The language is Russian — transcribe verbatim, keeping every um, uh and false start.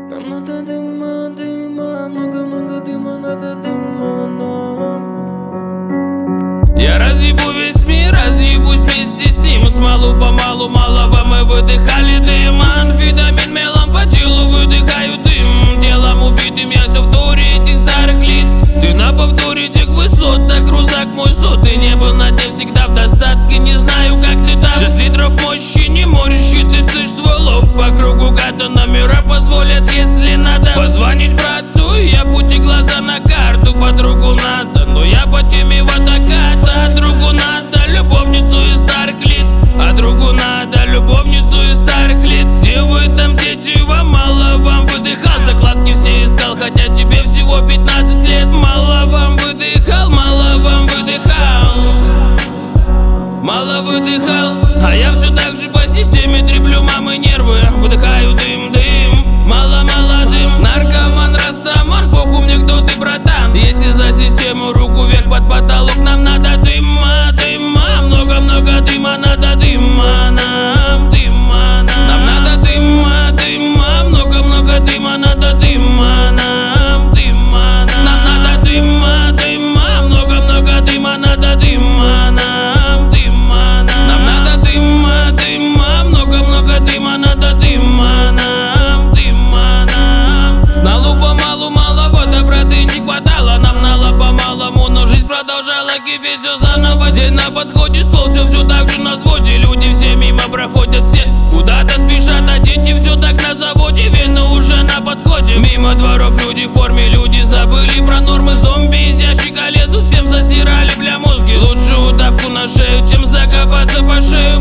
Нам надо дыма, дыма, много-много дыма, надо дыма нам. Я разъебу весь мир, разъебусь вместе с ним. Смалу-помалу, малого мы выдыхали дым. Амфетамин мелом по телу выдыхаю дым. Телом убитым я все в туре этих старых лиц. Ты на повторе тех высот, так рузак мой сот. Ты не был на дне всегда в достатке, не знаю как ты там. Шесть литров мощи, не морщи, ты слышь свой лоб. По кругу гата номера позволят, если надо позвонить брату, я пути глаза на карту. Подругу надо, но я по теме водоката. А другу надо любовницу из старых лиц. А другу надо любовницу из старых лиц. Где вы там, дети, вам мало, вам выдыхал. Закладки все искал, хотя тебе всего пятнадцать лет. Мало вам выдыхал, мало вам выдыхал. Мало выдыхал, а я все так же по системе треплю мамы нервы. Выдыхаю дым, дым, мало-мало дым. Наркоман, растаман, похуй мне кто ты, братан. Если за систему руку вверх под потолок, нам надо дыма, дыма. Много-много дыма, надо дыма нам, дыма нам. Нам надо дыма, дыма, много-много дыма, надо дыма нам, дыма нам. Нам надо дыма, дыма, много-много дыма, надо дыма нам, дыма нам. Нам надо дыма, дыма, много-много дыма, надо дыма нам, дыма нам. Сналу помалу, малого доброты не хватало. Нам нало по-малому, но жизнь продолжала кипеть все заново. День на подходе, стол все, все так же на взводе. Люди все мимо проходят, все куда-то спешат, а дети все так на заводе. Вены уже на подходе. Мимо дворов люди в форме, люди забыли про нормы. Зомби из ящика лезут, всем засирали бля мозги. Лучше удавку на шею, чем закопаться по шею.